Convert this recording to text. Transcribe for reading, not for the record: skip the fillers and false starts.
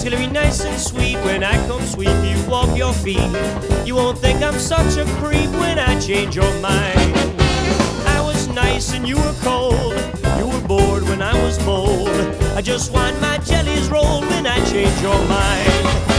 gonna be nice and sweet when I come sweep you off your feet. You won't think I'm such a creep when I change your mind. I was nice and you were cold. You were bored when I was bold. I just want my jellies rolled when I change your mind.